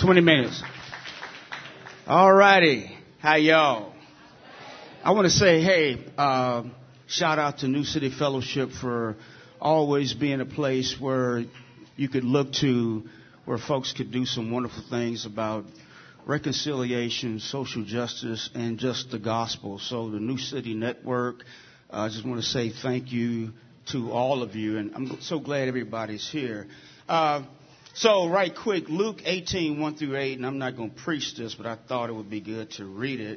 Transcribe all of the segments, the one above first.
20 minutes. All righty. How y'all? I want to say, hey, shout out to New City Fellowship for always being a place where you could look to, where folks could do some wonderful things about reconciliation, social justice, and just the gospel. So the New City Network, I just want to say thank you to all of you, and I'm so glad everybody's here. So right quick, Luke 18, 1 through 8, and I'm not going to preach this, but I thought it would be good to read it.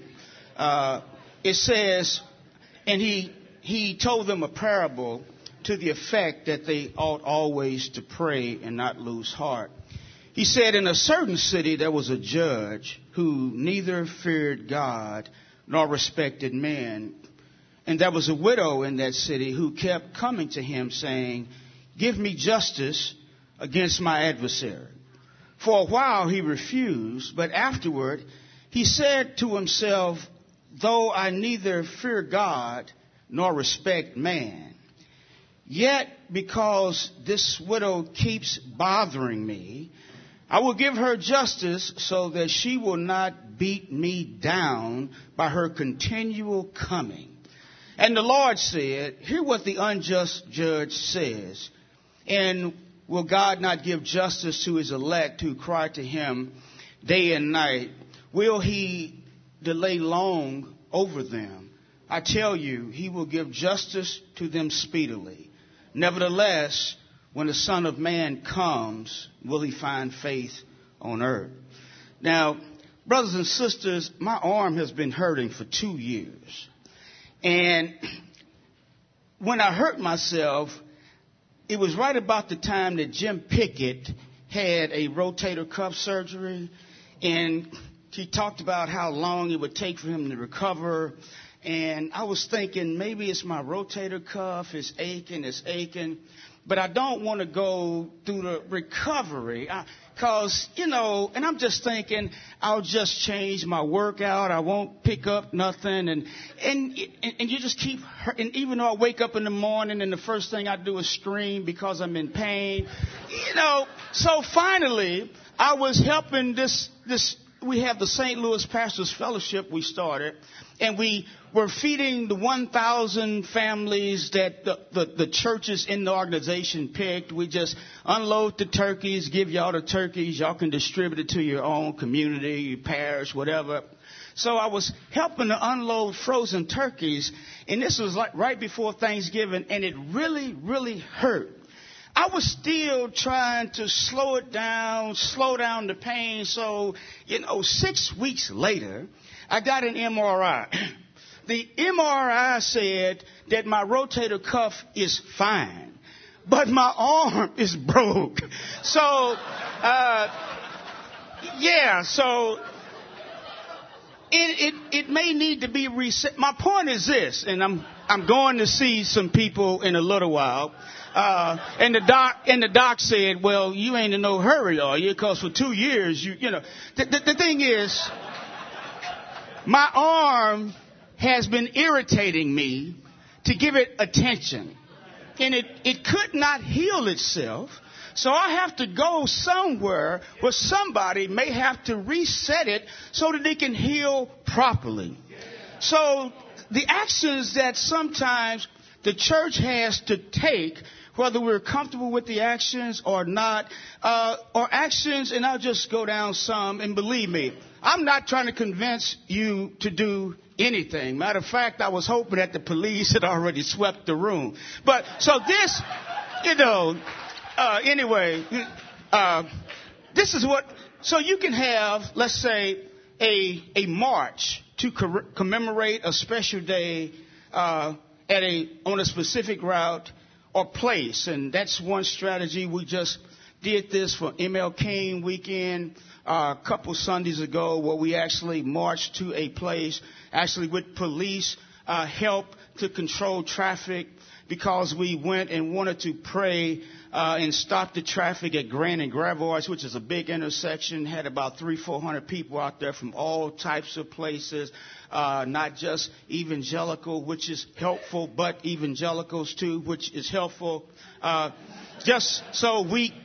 It says, and he told them a parable to the effect that they ought always to pray and not lose heart. He said, in a certain city there was a judge who neither feared God nor respected men. And there was a widow in that city who kept coming to him saying, give me justice against my adversary. For a while he refused, but afterward he said to himself, though I neither fear God nor respect man, yet because this widow keeps bothering me, I will give her justice so that she will not beat me down by her continual coming. And the Lord said, hear what the unjust judge says. And will God not give justice to his elect who cry to him day and night? Will he delay long over them? I tell you, he will give justice to them speedily. Nevertheless, when the Son of Man comes, will he find faith on earth? Now, brothers and sisters, my arm has been hurting for 2 years. And when I hurt myself, it was right about the time that Jim Pickett had a rotator cuff surgery. And he talked about how long it would take for him to recover. And I was thinking, maybe it's my rotator cuff, it's aching. But I don't want to go through the recovery because, and I'm just thinking I'll just change my workout. I won't pick up nothing. And you just keep hurting. Even though I wake up in the morning and the first thing I do is scream because I'm in pain, So finally, I was helping this. We have the St. Louis Pastors Fellowship we started, and we were feeding the 1,000 families that the churches in the organization picked. We just unload the turkeys, give y'all the turkeys. Y'all can distribute it to your own community, your parish, whatever. So I was helping to unload frozen turkeys, and this was like right before Thanksgiving, and it really, really hurt. I was still trying to slow down the pain. So, 6 weeks later, I got an MRI. The MRI said that my rotator cuff is fine, but my arm is broke. So, so it may need to be reset. My point is this, and I'm going to see some people in a little while. And the doc said, well, you ain't in no hurry, are you? Because for 2 years, the thing is, my arm has been irritating me to give it attention. And it could not heal itself. So I have to go somewhere where somebody may have to reset it so that it can heal properly. So the actions that sometimes the church has to take, whether we're comfortable with the actions or not, or actions, and I'll just go down some, and believe me, I'm not trying to convince you to do anything. Matter of fact, I was hoping that the police had already swept the room. But, so this, anyway, this is what, so you can have, let's say, a march to commemorate a special day, on a specific route or place. And that's one strategy. We just did this for MLK weekend a couple Sundays ago, where we actually marched to a place, actually with police help to control traffic, because we went and wanted to pray and stop the traffic at Grand and Gravois, which is a big intersection. Had about 300-400 people out there from all types of places, not just evangelical, which is helpful, but evangelicals too, which is helpful. Just so we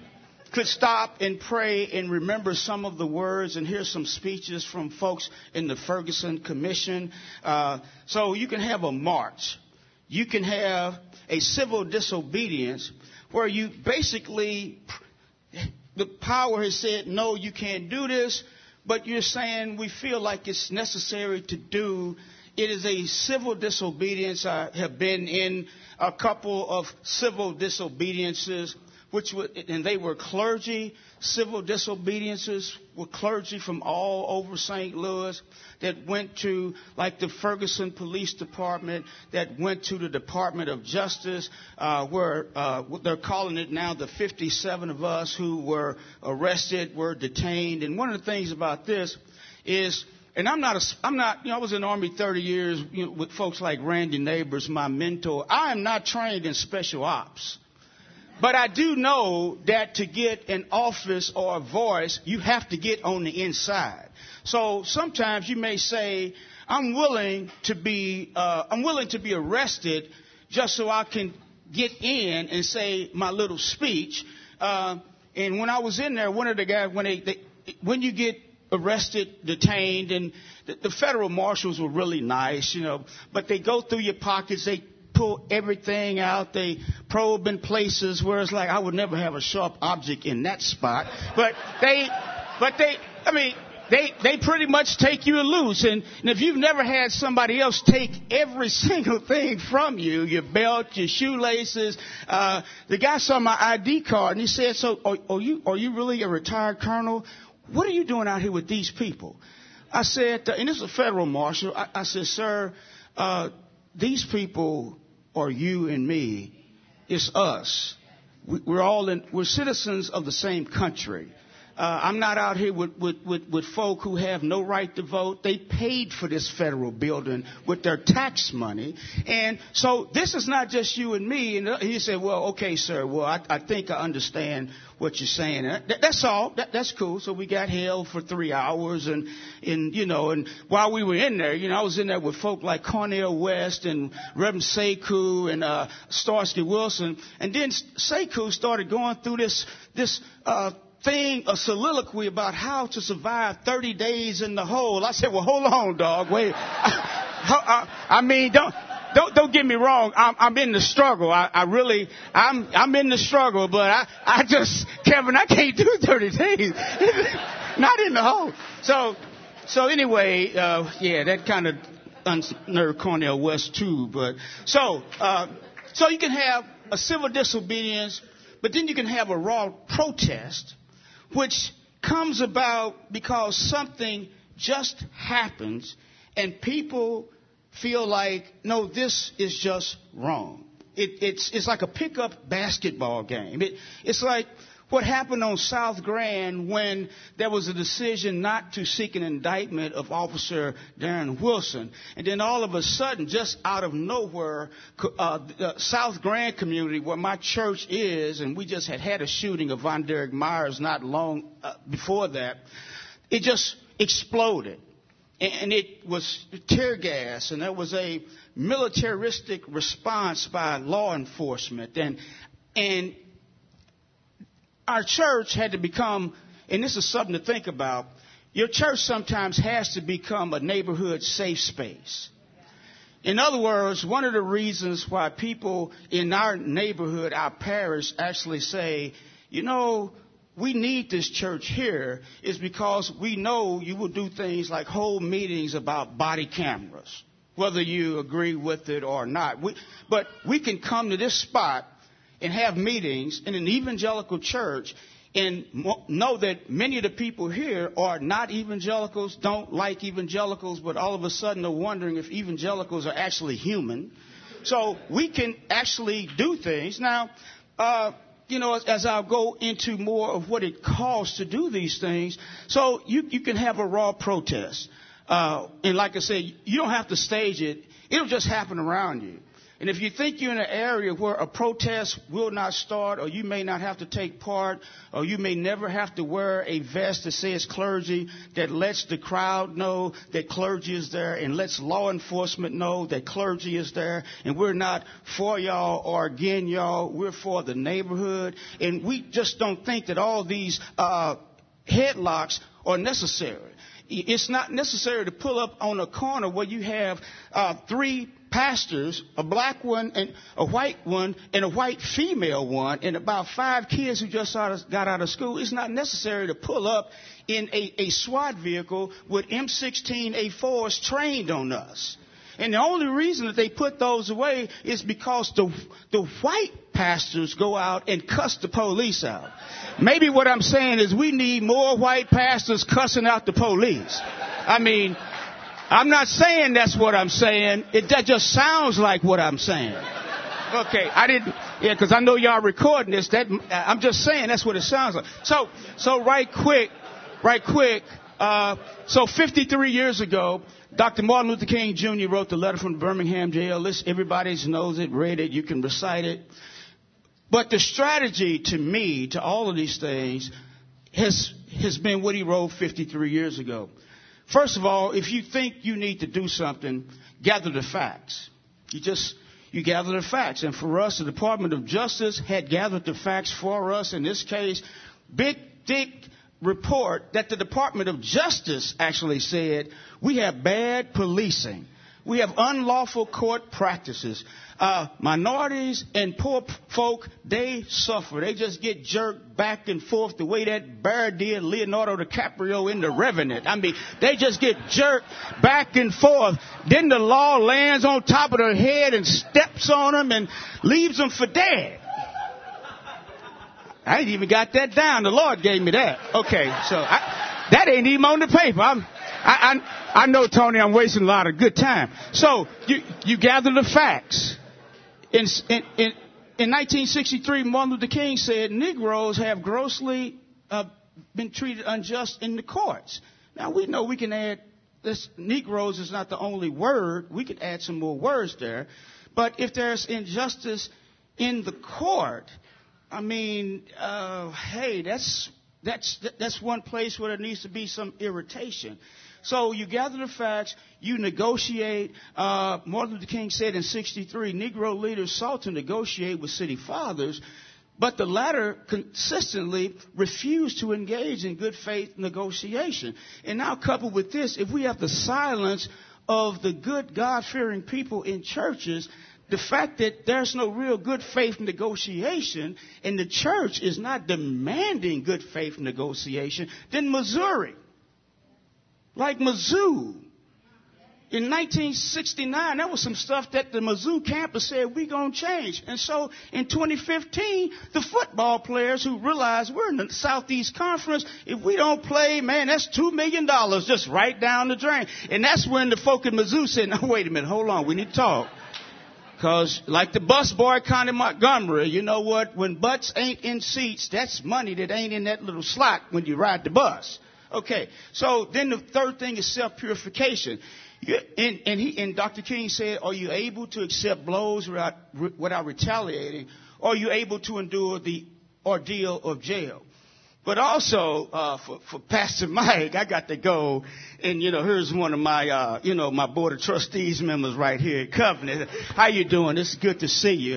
could stop and pray and remember some of the words and hear some speeches from folks in the Ferguson Commission. So you can have a march. You can have a civil disobedience where you basically, the power has said, no, you can't do this, but you're saying we feel like it's necessary to do. It is a civil disobedience. I have been in a couple of civil disobediences, and they were clergy. Civil disobediences were clergy from all over St. Louis that went to, like, the Ferguson Police Department, that went to the Department of Justice, where they're calling it now the 57 of us who were arrested, were detained. And one of the things about this is, and I'm not, I was in the Army 30 years with folks like Randy Neighbors, my mentor. I am not trained in special ops. But I do know that to get an office or a voice, you have to get on the inside. So sometimes you may say, I'm willing to be arrested just so I can get in and say my little speech. And when I was in there, one of the guys, when you get arrested, detained, and the federal marshals were really nice, but they go through your pockets, they pull everything out, they probe in places where it's like, I would never have a sharp object in that spot, but they pretty much take you loose. And if you've never had somebody else take every single thing from you, your belt, your shoelaces, the guy saw my ID card and he said, so are you really a retired colonel? What are you doing out here with these people? I said, and this is a federal marshal, I said, sir, these people are you and me. It's us. We're citizens of the same country. I'm not out here with folk who have no right to vote. They paid for this federal building with their tax money. And so this is not just you and me. And he said, well, okay, sir. Well, I think I understand what you're saying. That's all. That's cool. So we got held for 3 hours. And while we were in there, I was in there with folk like Cornel West and Reverend Sekou and Starsky Wilson. And then Sekou started going through this thing, a soliloquy about how to survive 30 days in the hole. I said, well, hold on, dog. Wait. I mean, don't get me wrong. I'm in the struggle. I'm in the struggle, but Kevin, I can't do 30 days. Not in the hole. So anyway, that kind of unnerved Cornel West too, but so you can have a civil disobedience, but then you can have a raw protest, which comes about because something just happens and people feel like, no, this is just wrong. It's like a pickup basketball game. It's like what happened on South Grand when there was a decision not to seek an indictment of Officer Darren Wilson. And then all of a sudden, just out of nowhere, the South Grand community, where my church is, and we just had a shooting of Von Derek Myers not long before that, it just exploded. And it was tear gas, and there was a militaristic response by law enforcement. And our church had to become, and this is something to think about, your church sometimes has to become a neighborhood safe space. In other words, one of the reasons why people in our neighborhood, our parish, actually say, we need this church here is because we know you will do things like hold meetings about body cameras, whether you agree with it or not. But we can come to this spot and have meetings in an evangelical church and know that many of the people here are not evangelicals, don't like evangelicals, but all of a sudden are wondering if evangelicals are actually human. So we can actually do things. Now, as I'll go into more of what it costs to do these things, so you can have a raw protest. And like I said, you don't have to stage it. It'll just happen around you. And if you think you're in an area where a protest will not start, or you may not have to take part, or you may never have to wear a vest that says clergy, that lets the crowd know that clergy is there and lets law enforcement know that clergy is there, and we're not for y'all or against y'all, we're for the neighborhood, and we just don't think that all these headlocks are necessary. It's not necessary to pull up on a corner where you have three pastors, a black one and a white one and a white female one, and about 5 kids who just got out of school. It's not necessary to pull up in a SWAT vehicle with M16A4s trained on us. And the only reason that they put those away is because the white pastors go out and cuss the police out. Maybe what I'm saying is we need more white pastors cussing out the police. I mean, I'm not saying that's what I'm saying. That just sounds like what I'm saying. Okay, because I know y'all recording this. I'm just saying that's what it sounds like. So right quick. So 53 years ago, Dr. Martin Luther King Jr. wrote the letter from the Birmingham jail. Everybody knows it, read it, you can recite it. But the strategy to me, to all of these things, has been what he wrote 53 years ago. First of all, if you think you need to do something, gather the facts. You gather the facts. And for us, the Department of Justice had gathered the facts for us. In this case, big, thick report that the Department of Justice actually said we have bad policing. We have unlawful court practices. Minorities and poor folk, they suffer. They just get jerked back and forth the way that bear did Leonardo DiCaprio in The Revenant. I mean, they just get jerked back and forth. Then the law lands on top of their head and steps on them and leaves them for dead. I ain't even got that down. The Lord gave me that. Okay, so that ain't even on the paper. I know, Tony, I'm wasting a lot of good time. So you gather the facts. In 1963, Martin Luther King said Negroes have grossly been treated unjust in the courts. Now, we know we can add this. Negroes is not the only word. We could add some more words there. But if there's injustice in the court, I mean, hey, that's one place where there needs to be some irritation. So you gather the facts, you negotiate. Martin Luther King said in 63, Negro leaders sought to negotiate with city fathers, but the latter consistently refused to engage in good faith negotiation. And now coupled with this, if we have the silence of the good God-fearing people in churches, the fact that there's no real good faith negotiation and the church is not demanding good faith negotiation, then Missouri, like Mizzou, in 1969, there was some stuff that the Mizzou campus said we're going to change. And so in 2015, the football players who realized we're in the Southeast Conference, if we don't play, man, that's $2 million just right down the drain. And that's when the folk in Mizzou said, no, wait a minute, hold on, we need to talk. Because like the bus boycott in Montgomery, you know what? When butts ain't in seats, that's money that ain't in that little slot when you ride the bus. Okay, so then the third thing is self-purification. And Dr. King said, are you able to accept blows without retaliating? Or are you able to endure the ordeal of jail? But also, for Pastor Mike, I got to go. And, here's one of my, my board of trustees members right here at Covenant. How you doing? It's good to see you.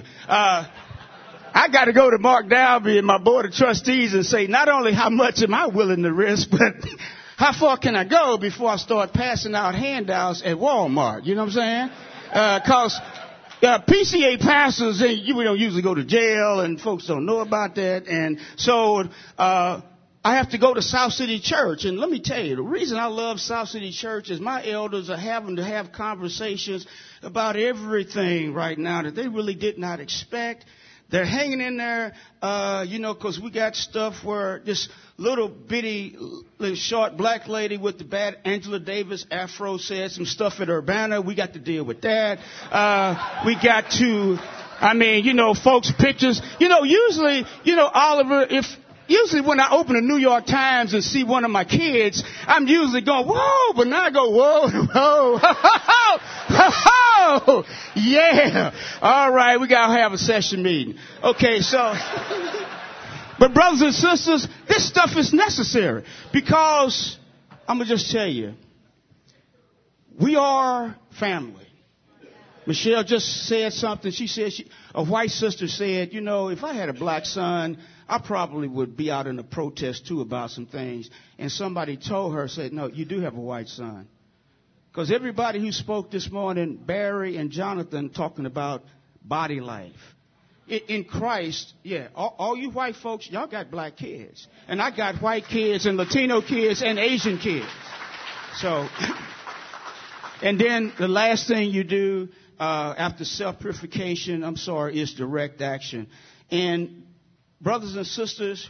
I got to go to Mark Dalby and my board of trustees and say, not only how much am I willing to risk, but how far can I go before I start passing out handouts at Walmart? You know what I'm saying? Because PCA pastors, we don't usually go to jail, and folks don't know about that. And so I have to go to South City Church. And let me tell you, the reason I love South City Church is my elders are having to have conversations about everything right now that they really did not expect. They're hanging in there, because we got stuff where this little bitty, little short black lady with the bad Angela Davis afro said some stuff at Urbana. We got to deal with that. We got to, folks' pictures. Usually, Oliver, Usually when I open the New York Times and see one of my kids, I'm usually going, whoa, but now I go, whoa, whoa, ho, ho, ho, yeah. All right, we got to have a session meeting. Okay, so, but brothers and sisters, this stuff is necessary because I'm going to just tell you, we are family. Michelle just said something. She said, a white sister said, you know, if I had a black son, I probably would be out in a protest, too, about some things. And somebody told her, said, no, you do have a white son. Because everybody who spoke this morning, Barry and Jonathan, talking about body life. In Christ, yeah, all you white folks, y'all got black kids. And I got white kids and Latino kids and Asian kids. So, and then the last thing you do after self-purification, is direct action. And brothers and sisters,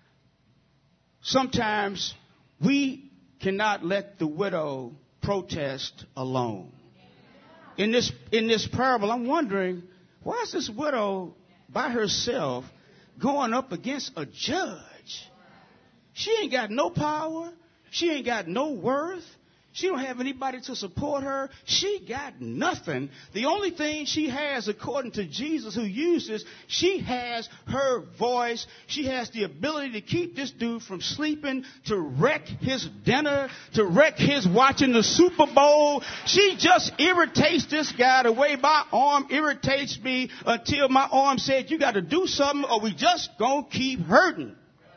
sometimes we cannot let the widow protest alone. In this parable, I'm wondering, why is this widow by herself going up against a judge? She ain't got no power. She ain't got no worth. She don't have anybody to support her. She got nothing. The only thing she has, according to Jesus who uses, she has her voice. She has the ability to keep this dude from sleeping, to wreck his dinner, to wreck his watching the Super Bowl. She just irritates this guy the way my arm irritates me until my arm said, you got to do something or we just going to keep hurting.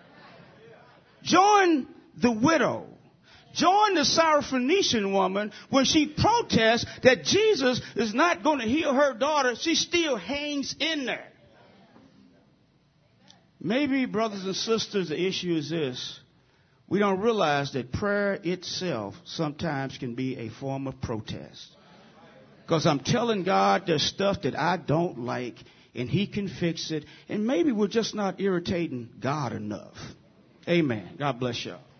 Join the widow. Join the Syrophoenician woman when she protests that Jesus is not going to heal her daughter. She still hangs in there. Maybe, brothers and sisters, the issue is this. We don't realize that prayer itself sometimes can be a form of protest. Because I'm telling God there's stuff that I don't like and he can fix it. And maybe we're just not irritating God enough. Amen. God bless y'all.